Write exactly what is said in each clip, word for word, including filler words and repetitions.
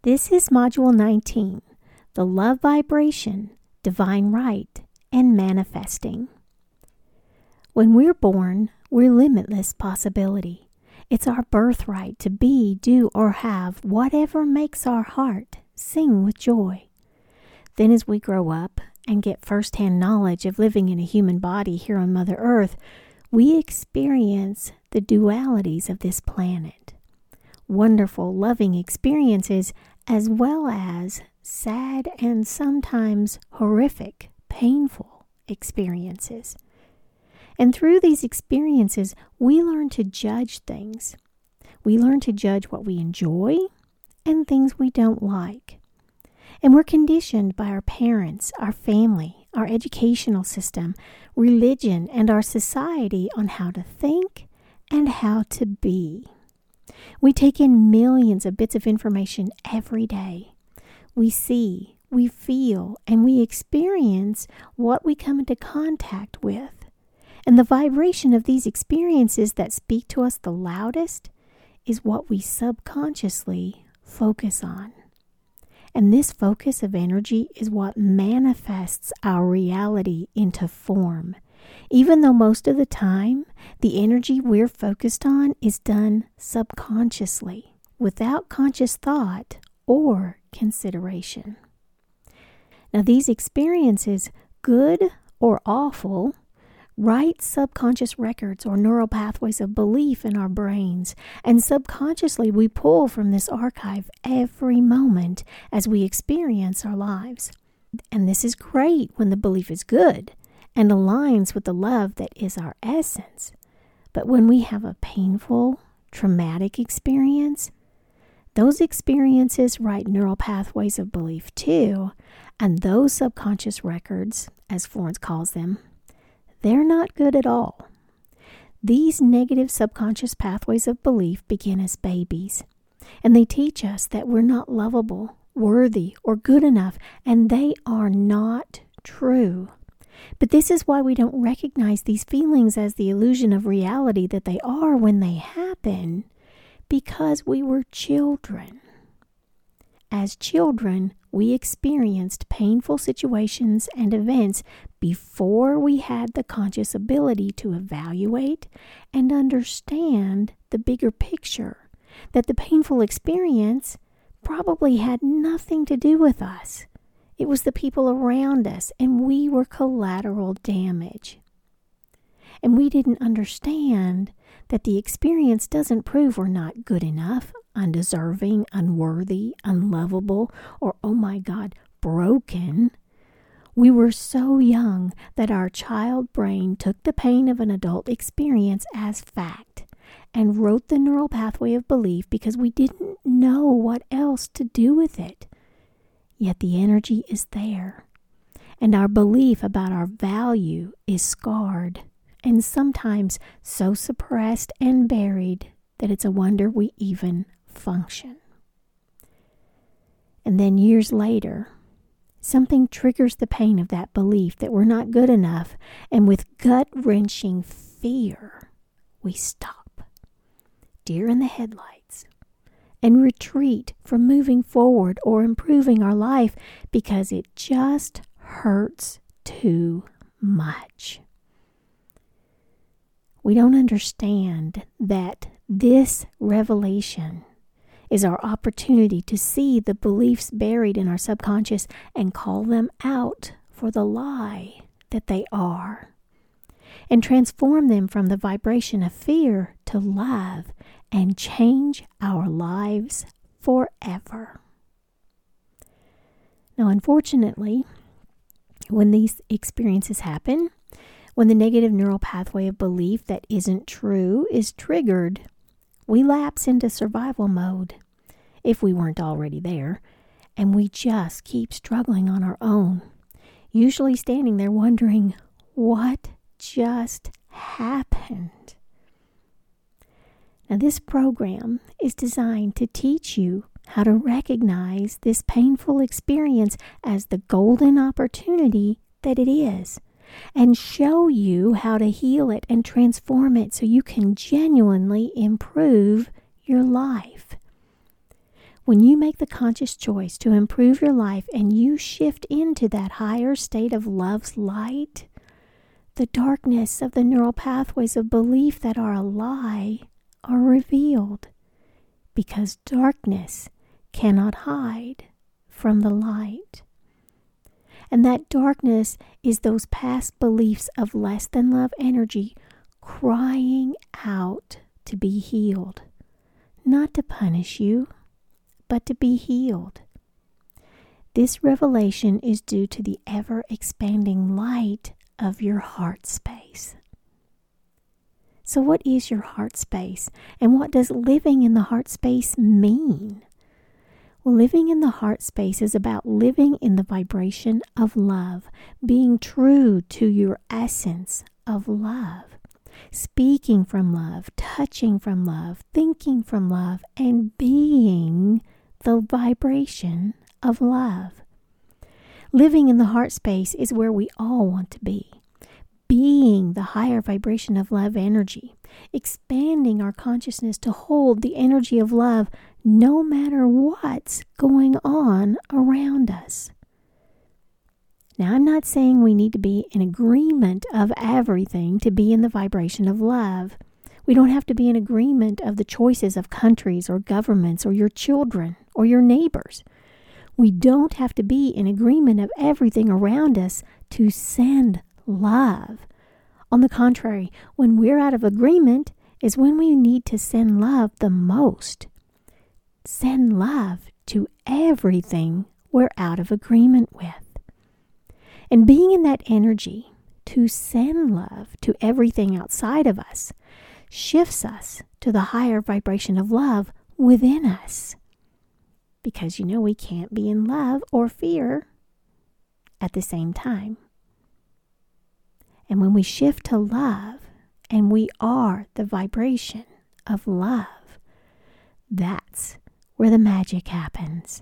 This is Module nineteen, the Love Vibration, Divine Right, and Manifesting. When we're born, we're limitless possibility. It's our birthright to be, do, or have whatever makes our heart sing with joy. Then as we grow up and get firsthand knowledge of living in a human body here on Mother Earth, we experience the dualities of this planet. Wonderful, loving experiences as well as sad and sometimes horrific, painful experiences. And through these experiences, we learn to judge things. We learn to judge what we enjoy and things we don't like. And we're conditioned by our parents, our family, our educational system, religion, and our society on how to think and how to be. We take in millions of bits of information every day. We see, we feel, and we experience what we come into contact with. And the vibration of these experiences that speak to us the loudest is what we subconsciously focus on. And this focus of energy is what manifests our reality into form. Even though most of the time, the energy we're focused on is done subconsciously, without conscious thought or consideration. Now, these experiences, good or awful, write subconscious records or neural pathways of belief in our brains, and subconsciously we pull from this archive every moment as we experience our lives. And this is great when the belief is good and aligns with the love that is our essence. But when we have a painful, traumatic experience, those experiences write neural pathways of belief too, and those subconscious records, as Florence calls them, they're not good at all. These negative subconscious pathways of belief begin as babies, and they teach us that we're not lovable, worthy, or good enough, and they are not true. But this is why we don't recognize these feelings as the illusion of reality that they are when they happen, because we were children. As children, we experienced painful situations and events before we had the conscious ability to evaluate and understand the bigger picture, that the painful experience probably had nothing to do with us. It was the people around us, and we were collateral damage. And we didn't understand that the experience doesn't prove we're not good enough, undeserving, unworthy, unlovable, or, oh my God, broken. We were so young that our child brain took the pain of an adult experience as fact and wrote the neural pathway of belief because we didn't know what else to do with it. Yet the energy is there, and our belief about our value is scarred and sometimes so suppressed and buried that it's a wonder we even function. And then years later, something triggers the pain of that belief that we're not good enough, and with gut-wrenching fear, we stop, deer in the headlights, and retreat from moving forward or improving our life because it just hurts too much. We don't understand that this revelation is our opportunity to see the beliefs buried in our subconscious and call them out for the lie that they are, and transform them from the vibration of fear to love and change our lives forever. Now, unfortunately, when these experiences happen, when the negative neural pathway of belief that isn't true is triggered, we lapse into survival mode, if we weren't already there, and we just keep struggling on our own, usually standing there wondering, what just happened? Now, this program is designed to teach you how to recognize this painful experience as the golden opportunity that it is, and show you how to heal it and transform it so you can genuinely improve your life. When you make the conscious choice to improve your life and you shift into that higher state of love's light, the darkness of the neural pathways of belief that are a lie are revealed, because darkness cannot hide from the light. And that darkness is those past beliefs of less than love energy crying out to be healed, not to punish you, but to be healed. This revelation is due to the ever-expanding light of your heart space. So what is your heart space, and what does living in the heart space mean? Well, living in the heart space is about living in the vibration of love, being true to your essence of love, speaking from love, touching from love, thinking from love, and being the vibration of love. Living in the heart space is where we all want to be. Being the higher vibration of love energy, expanding our consciousness to hold the energy of love no matter what's going on around us. Now, I'm not saying we need to be in agreement of everything to be in the vibration of love. We don't have to be in agreement of the choices of countries or governments or your children or your neighbors. We don't have to be in agreement of everything around us to send love. On the contrary, when we're out of agreement is when we need to send love the most. Send love to everything we're out of agreement with. And being in that energy to send love to everything outside of us shifts us to the higher vibration of love within us. Because you know we can't be in love or fear at the same time. And when we shift to love, and we are the vibration of love, that's where the magic happens.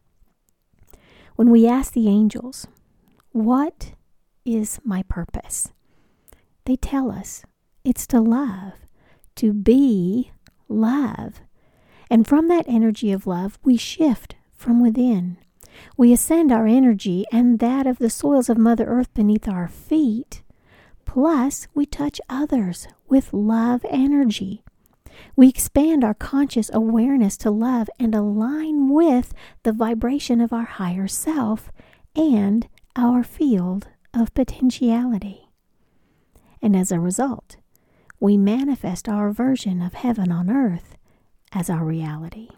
When we ask the angels, what is my purpose? They tell us it's to love, to be love. And from that energy of love, we shift from within. We ascend our energy and that of the soils of Mother Earth beneath our feet. Plus, we touch others with love energy. We expand our conscious awareness to love and align with the vibration of our higher self and our field of potentiality. And as a result, we manifest our version of heaven on earth as our reality.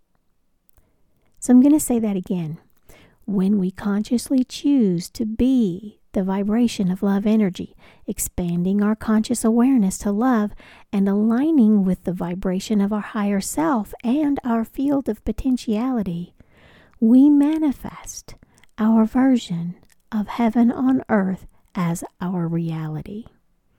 So I'm going to say that again. When we consciously choose to be the vibration of love energy, expanding our conscious awareness to love and aligning with the vibration of our higher self and our field of potentiality, we manifest our version of heaven on earth as our reality.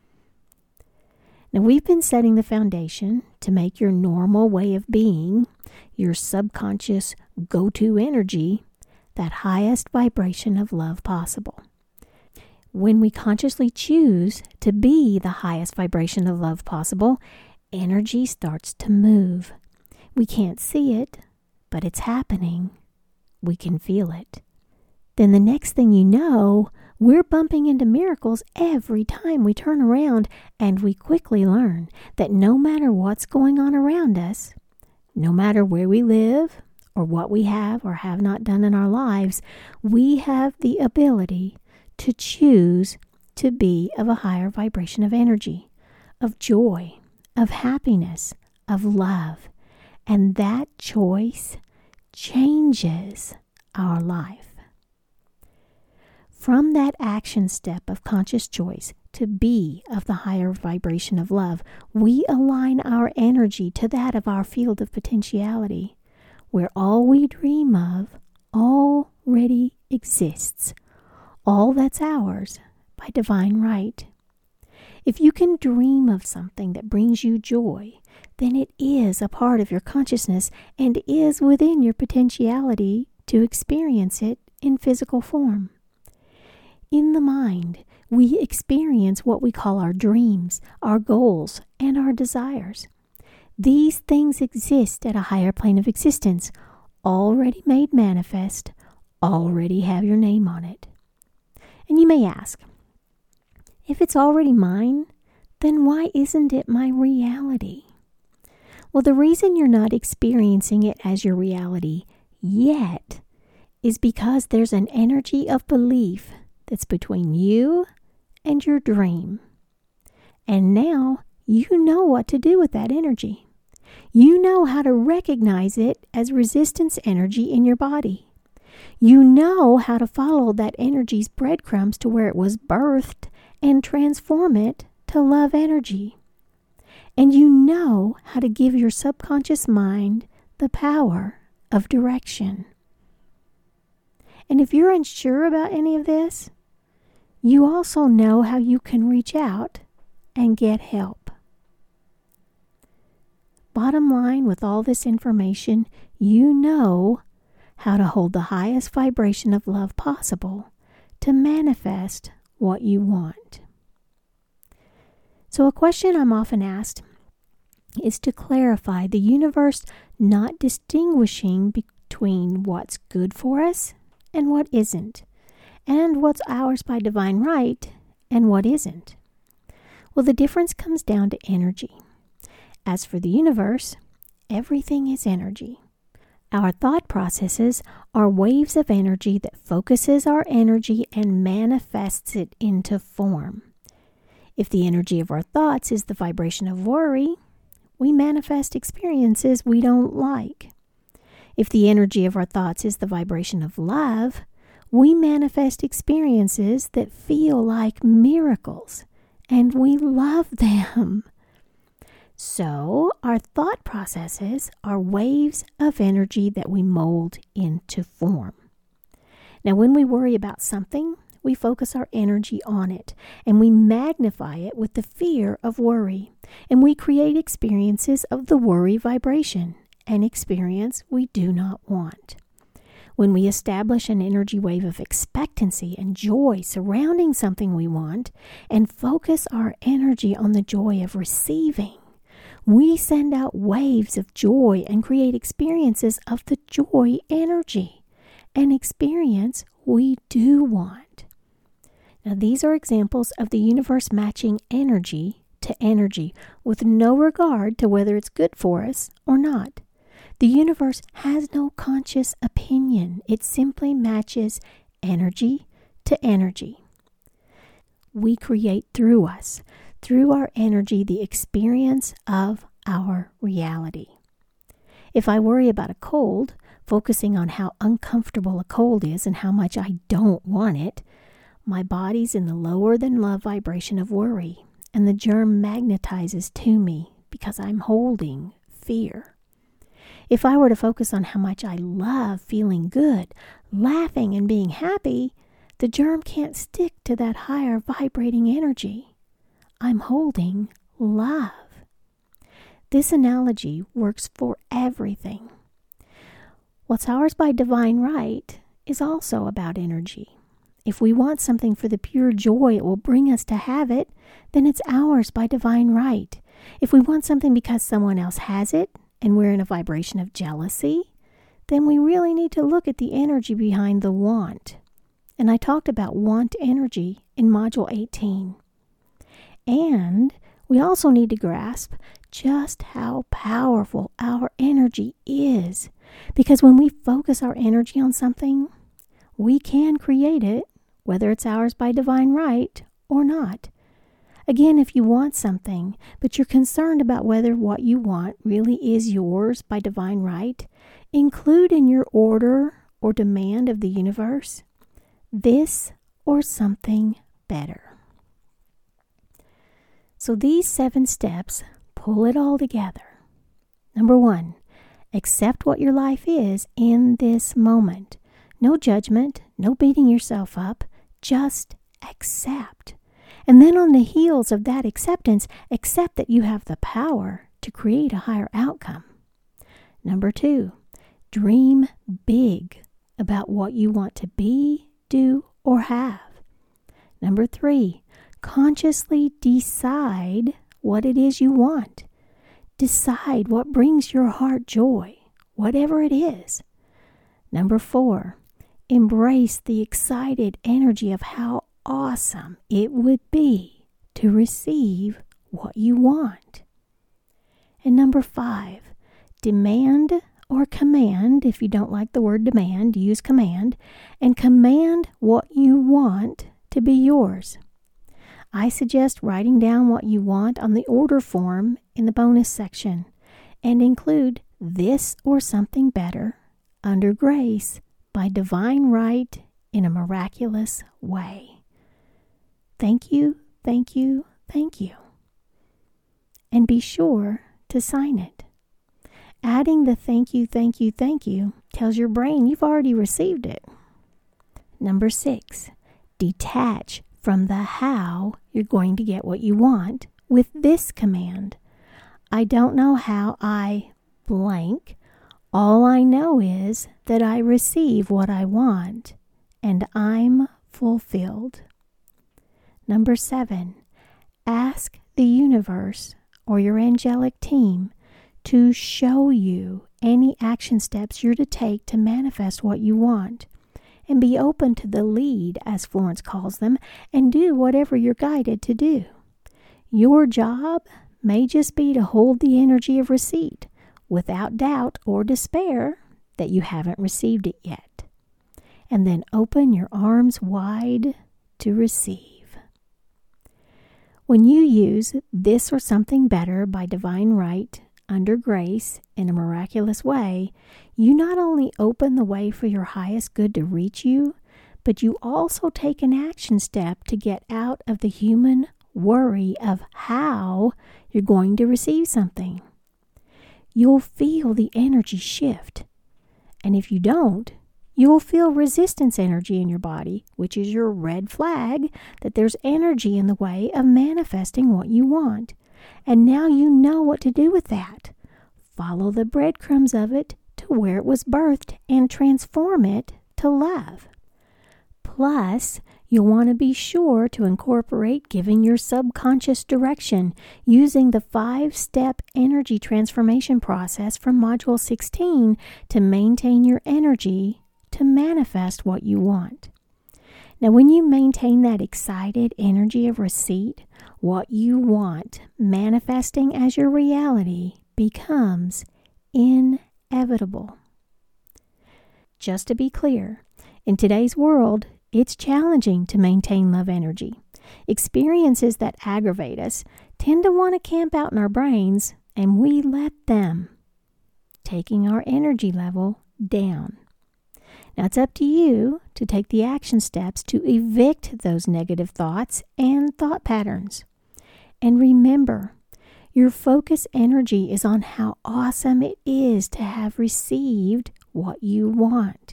Now, we've been setting the foundation to make your normal way of being, your subconscious go-to energy, that highest vibration of love possible. When we consciously choose to be the highest vibration of love possible, energy starts to move. We can't see it, but it's happening. We can feel it. Then the next thing you know, we're bumping into miracles every time we turn around, and we quickly learn that no matter what's going on around us, no matter where we live or what we have or have not done in our lives, we have the ability to choose to be of a higher vibration of energy, of joy, of happiness, of love. And that choice changes our life. From that action step of conscious choice to be of the higher vibration of love, we align our energy to that of our field of potentiality, where all we dream of already exists. All that's ours by divine right. If you can dream of something that brings you joy, then it is a part of your consciousness and is within your potentiality to experience it in physical form. In the mind, we experience what we call our dreams, our goals, and our desires. These things exist at a higher plane of existence, already made manifest, already have your name on it. And you may ask, if it's already mine, then why isn't it my reality? Well, the reason you're not experiencing it as your reality yet is because there's an energy of belief that's between you and your dream. And now you know what to do with that energy. You know how to recognize it as resistance energy in your body. You know how to follow that energy's breadcrumbs to where it was birthed and transform it to love energy. And you know how to give your subconscious mind the power of direction. And if you're unsure about any of this, you also know how you can reach out and get help. Bottom line, with all this information, you know how to hold the highest vibration of love possible to manifest what you want. So a question I'm often asked is to clarify the universe not distinguishing between what's good for us and what isn't, and what's ours by divine right and what isn't. Well, the difference comes down to energy. As for the universe, everything is energy. Our thought processes are waves of energy that focuses our energy and manifests it into form. If the energy of our thoughts is the vibration of worry, we manifest experiences we don't like. If the energy of our thoughts is the vibration of love, we manifest experiences that feel like miracles, and we love them. So, our thought processes are waves of energy that we mold into form. Now, when we worry about something, we focus our energy on it, and we magnify it with the fear of worry, and we create experiences of the worry vibration, an experience we do not want. When we establish an energy wave of expectancy and joy surrounding something we want, and focus our energy on the joy of receiving, we send out waves of joy and create experiences of the joy energy, an experience we do want. Now, these are examples of the universe matching energy to energy with no regard to whether it's good for us or not. The universe has no conscious opinion. It simply matches energy to energy. We create through us, through our energy, the experience of our reality. If I worry about a cold, focusing on how uncomfortable a cold is and how much I don't want it, my body's in the lower than love vibration of worry, and the germ magnetizes to me because I'm holding fear. If I were to focus on how much I love feeling good, laughing, and being happy, the germ can't stick to that higher vibrating energy. I'm holding love. This analogy works for everything. What's ours by divine right is also about energy. If we want something for the pure joy it will bring us to have it, then it's ours by divine right. If we want something because someone else has it, and we're in a vibration of jealousy, then we really need to look at the energy behind the want. And I talked about want energy in Module eighteen. And we also need to grasp just how powerful our energy is. Because when we focus our energy on something, we can create it, whether it's ours by divine right or not. Again, if you want something, but you're concerned about whether what you want really is yours by divine right, include in your order or demand of the universe, this or something better. So these seven steps pull it all together. Number one, accept what your life is in this moment. No judgment, no beating yourself up, just accept. And then on the heels of that acceptance, accept that you have the power to create a higher outcome. Number two, dream big about what you want to be, do, or have. Number three, consciously decide what it is you want. Decide what brings your heart joy, whatever it is. Number four, embrace the excited energy of how awesome it would be to receive what you want. And number five, demand or command, if you don't like the word demand, use command, and command what you want to be yours. I suggest writing down what you want on the order form in the bonus section and include this or something better under grace by divine right in a miraculous way. Thank you, thank you, thank you. And be sure to sign it. Adding the thank you, thank you, thank you tells your brain you've already received it. Number six, detach from the how you're going to get what you want with this command. I don't know how I blank. All I know is that I receive what I want and I'm fulfilled. Number seven, ask the universe or your angelic team to show you any action steps you're to take to manifest what you want. And be open to the lead, as Florence calls them, and do whatever you're guided to do. Your job may just be to hold the energy of receipt without doubt or despair that you haven't received it yet. And then open your arms wide to receive. When you use this or something better by divine right, under grace, in a miraculous way, you not only open the way for your highest good to reach you, but you also take an action step to get out of the human worry of how you're going to receive something. You'll feel the energy shift. And if you don't, you'll feel resistance energy in your body, which is your red flag that there's energy in the way of manifesting what you want. And now you know what to do with that. Follow the breadcrumbs of it to where it was birthed and transform it to love. Plus, you'll want to be sure to incorporate giving your subconscious direction using the five-step energy transformation process from Module sixteen to maintain your energy to manifest what you want. Now, when you maintain that excited energy of receipt, what you want manifesting as your reality becomes inevitable. Just to be clear, in today's world, it's challenging to maintain love energy. Experiences that aggravate us tend to want to camp out in our brains, and we let them, taking our energy level down. Now, it's up to you to take the action steps to evict those negative thoughts and thought patterns. And remember, your focus energy is on how awesome it is to have received what you want.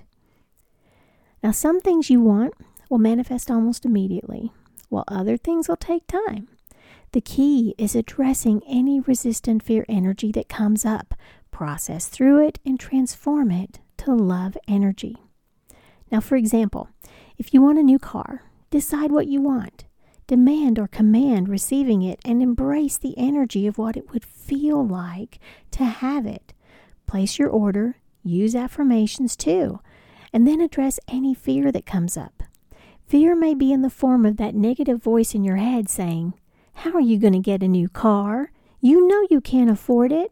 Now, some things you want will manifest almost immediately, while other things will take time. The key is addressing any resistant fear energy that comes up, process through it, and transform it to love energy. Now, for example, if you want a new car, decide what you want. Demand or command receiving it and embrace the energy of what it would feel like to have it. Place your order, use affirmations too, and then address any fear that comes up. Fear may be in the form of that negative voice in your head saying, "How are you going to get a new car? You know you can't afford it."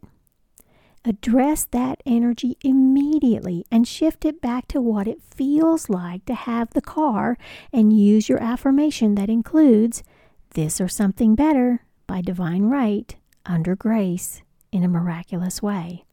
Address that energy immediately and shift it back to what it feels like to have the car, and use your affirmation that includes this or something better by divine right under grace in a miraculous way.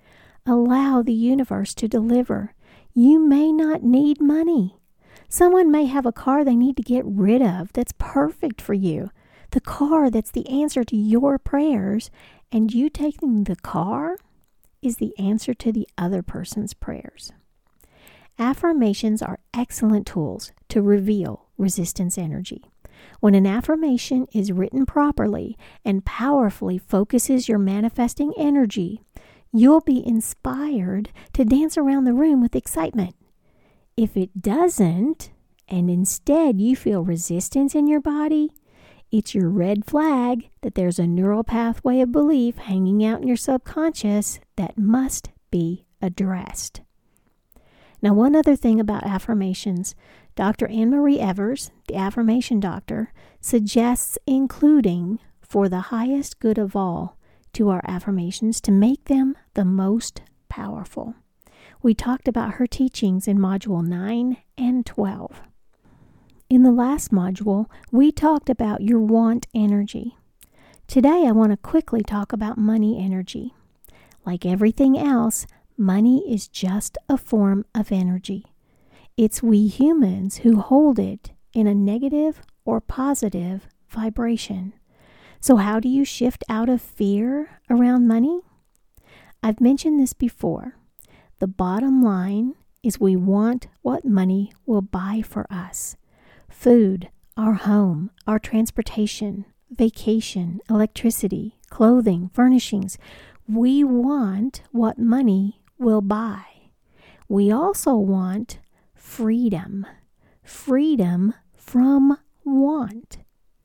Allow the universe to deliver. You may not need money. Someone may have a car they need to get rid of that's perfect for you. The car that's the answer to your prayers, and you taking the car is the answer to the other person's prayers. Affirmations are excellent tools to reveal resistance energy. When an affirmation is written properly and powerfully focuses your manifesting energy, you'll be inspired to dance around the room with excitement. If it doesn't, and instead you feel resistance in your body, it's your red flag that there's a neural pathway of belief hanging out in your subconscious that must be addressed. Now, one other thing about affirmations, Doctor Anne Marie Evers, the affirmation doctor, suggests including, for the highest good of all, to our affirmations to make them the most powerful. We talked about her teachings in Module nine and twelve. In the last module, we talked about your want energy. Today, I want to quickly talk about money energy. Like everything else, money is just a form of energy. It's we humans who hold it in a negative or positive vibration. So how do you shift out of fear around money? I've mentioned this before. The bottom line is we want what money will buy for us. Food, our home, our transportation, vacation, electricity, clothing, furnishings. We want what money will buy. We also want freedom. Freedom from want.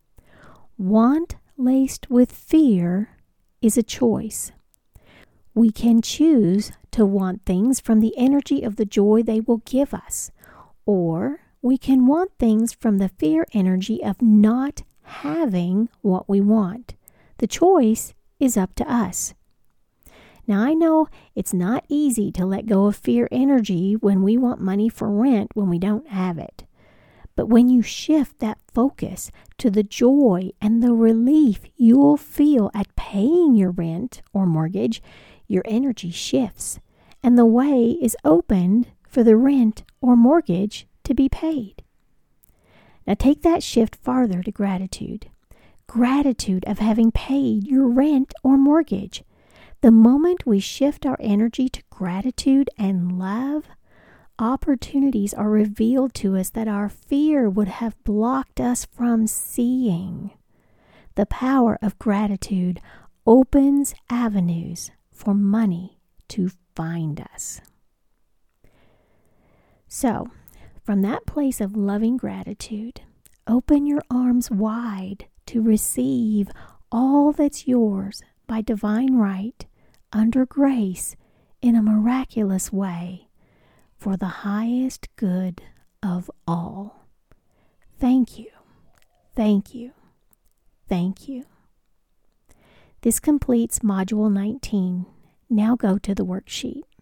Want laced with fear is a choice. We can choose to want things from the energy of the joy they will give us, or we can want things from the fear energy of not having what we want. The choice is up to us. Now, I know it's not easy to let go of fear energy when we want money for rent when we don't have it. But when you shift that focus to the joy and the relief you'll feel at paying your rent or mortgage, your energy shifts and the way is opened for the rent or mortgage to be paid. Now take that shift farther to gratitude. Gratitude of having paid your rent or mortgage. The moment we shift our energy to gratitude and love, opportunities are revealed to us that our fear would have blocked us from seeing. The power of gratitude opens avenues for money to find us. So, from that place of loving gratitude, open your arms wide to receive all that's yours by divine right, under grace, in a miraculous way, for the highest good of all. Thank you, thank you, thank you. This completes Module nineteen. Now go to the worksheet.